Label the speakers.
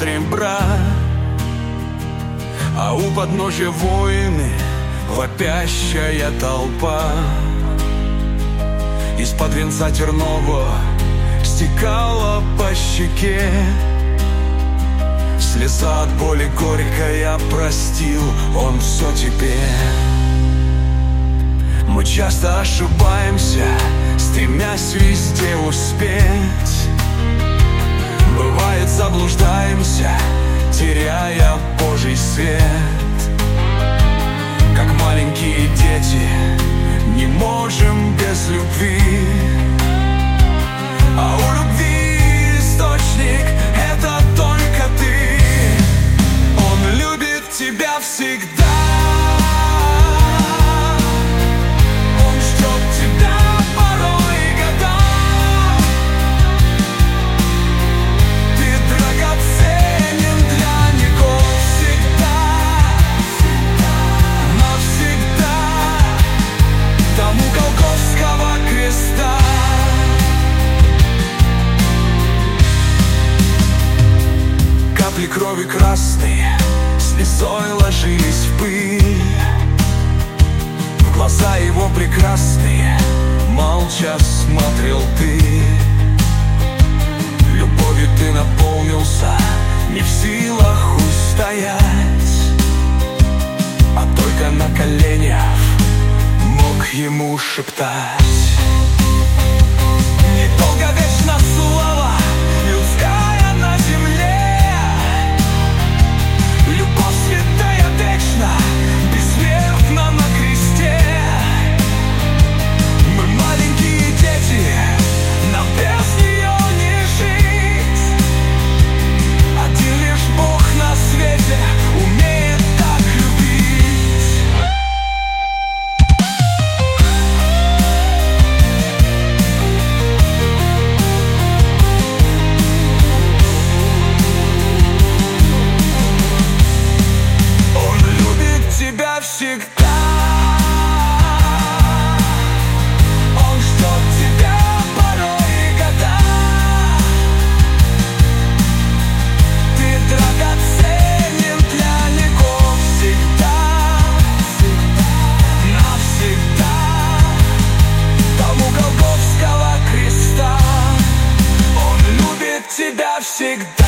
Speaker 1: смотрим, брат, а у подножья воины, вопящая толпа. Из-под венца тернового стекала по щеке слеза от боли горькая, простил он все теперь. Мы часто ошибаемся, стремясь везде успеть. Бывает, заблуждаемся, теряя Божий свет. Как маленькие дети, не можем без любви. А у любви источник — это только ты. Он любит тебя всегда. Он ждет тебя порой года. Ты драгоценен для него всегда. Навсегда. Там у Голгофского креста. Капли крови красные слезой ложились в пыль. В глаза его прекрасные молча смотрел ты. Любовью ты наполнился, не в силах устоять, а только на коленях мог ему шептать. Недолго вечно слава людская на земле. Любовь святая вечна, бессмертна на кресте. Мы маленькие дети, нам без нее не жить. Один лишь Бог на свете умеет так любить. Он любит тебя всегда. Он ждет тебя порой года. Ты драгоценен для него всегда. Навсегда. Там у Голгофского креста. Он любит тебя всегда.